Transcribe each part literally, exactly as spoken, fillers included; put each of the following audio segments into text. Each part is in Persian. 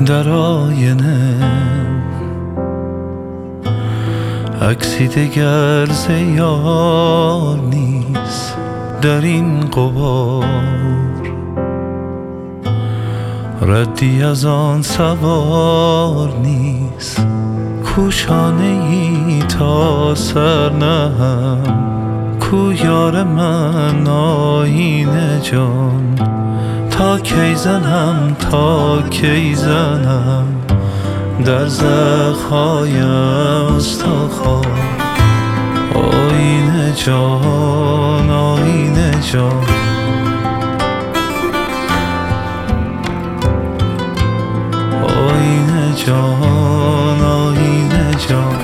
در آینه عکسی دگر ز یار نیست در این غبار، ردی از آن سوار نیست کو شانه ای تا سر نهم، کو یار من آیینه جان تا کی زنم تا کی زنم در زخم‌های استخوان. آیینه جان آیینه جان آیینه جان آیینه جان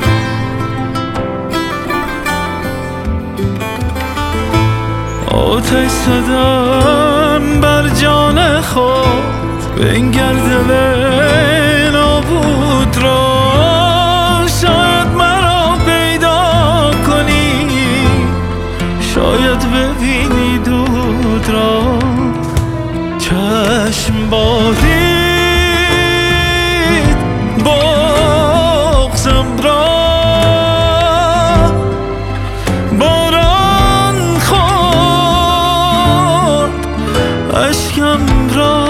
آتش زدم بر جان خود بنگر دل نابود را، شاید مرا پیدا کنی، شاید ببینی دود را. چشم بارید بغضم را، باران خورد اشکم را،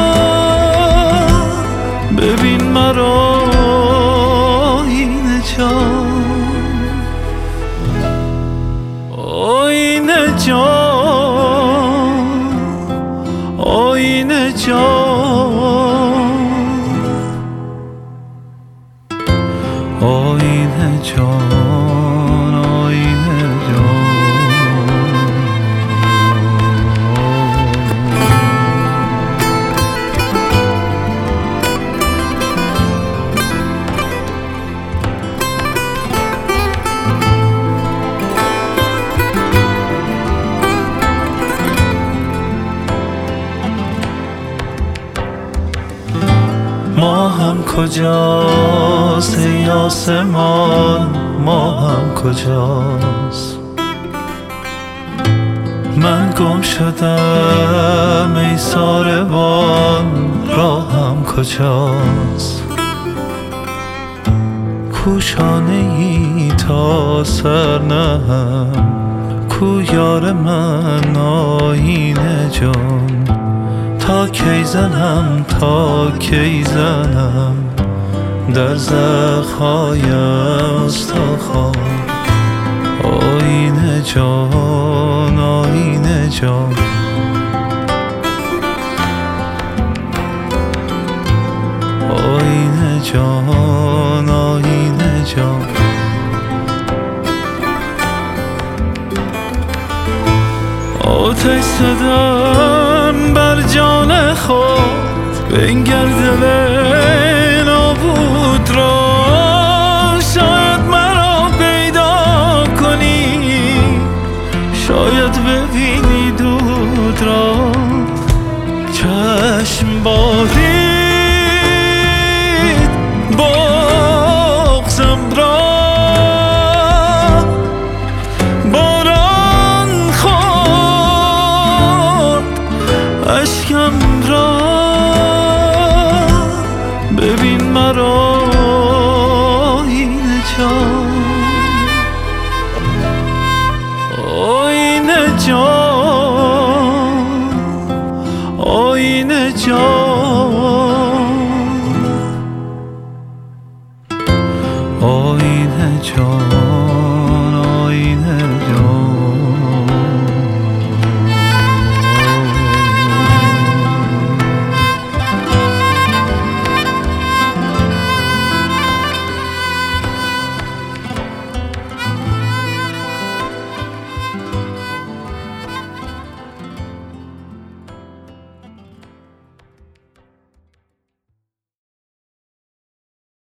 ببین مرا آیینه جان آیینه جان آیینه جان آیینه جان آیینه جان. ما هم کجاست ای آسمان، ما هم کجاست، من گم شدم ای ساربان، راهم کجاست، کو شانه ای تا سر نهم، کو یار من آیینه جان تا کی زنم تا کی زنم در زخم‌های استخوان. آیینه جان آیینه جان آیینه جان آیینه جان آتش زدم بر جان خود بنگر دل نابود را، شاید مرا پیدا کنی، شاید ببینی دود را. چشم بارید بغضم را، باران خورد اشکم را، ببین مرا آیینه جان آیینه جان